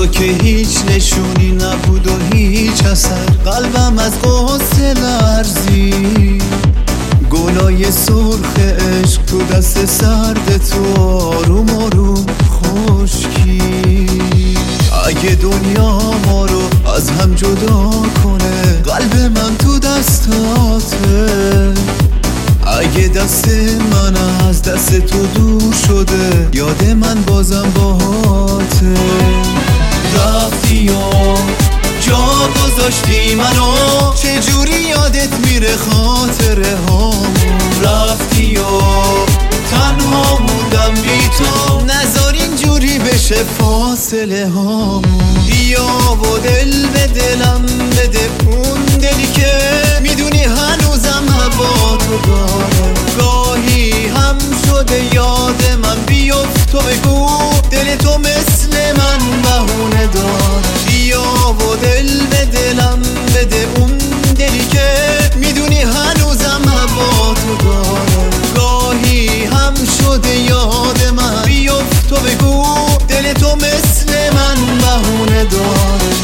تو که هیچ نشونی نبود و هیچ اثر، قلبم از غصه لرزی. گلای سرخ عشق تو دست سرد تو آروم آروم خشکی. اگه دنیا ما رو از هم جدا کنه، قلب من تو دستاته. اگه دست من از دست تو دور شده، یاد من بازم باهاته. رفتی و جا گذاشتی منو، چجوری یادت میره خاطره هامون. رفتی و تنها موندم بی تو، نذار اینجوری بشه فاصله هامون. بیا و دل به دلم بده، اون دلی که میدونی هنوزم هوا تو داره. گاهی هم شده یاد من بیفت تو بگو، دل تو مثل من بهونه داره. بیا و دل به دلم بده، اون دلی که میدونی هنوزم هوا تو داره. گاهی هم شده یاد من بیفت تو بگو، دل تو مثل من بهونه داره.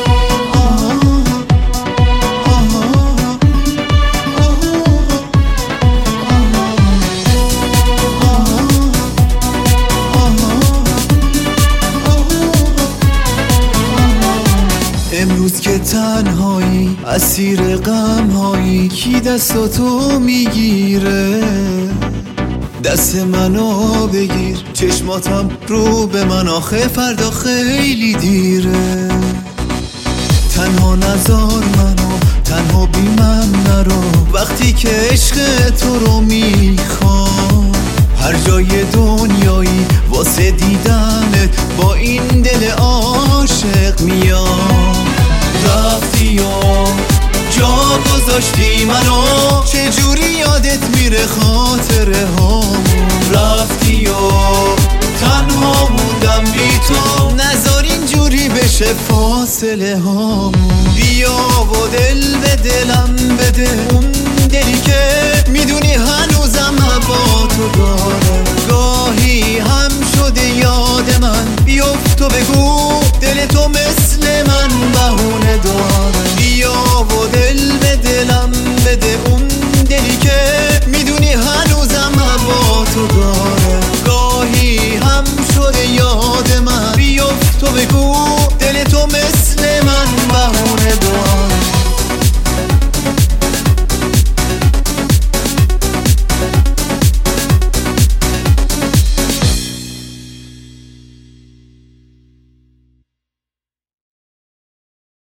امروز که تنهایی اسیر غم هایی، کی دستاتو میگیره؟ دست منو بگیر، چشماتم رو به من، آخه فردا خیلی دیره. تنها نذار منو، تنها بی من نرو، وقتی که عشق تو رو میخوام. هر جای دنیایی واسه دیدنت با این دل عاشق میام. رفتی و جا گذاشتی منو، چجوری یادت میره خاطره هامون. رفتی و تنها موندم بی تو، نذار اینجوری بشه فاصله هامون. بیا و دل به دلم بده، اون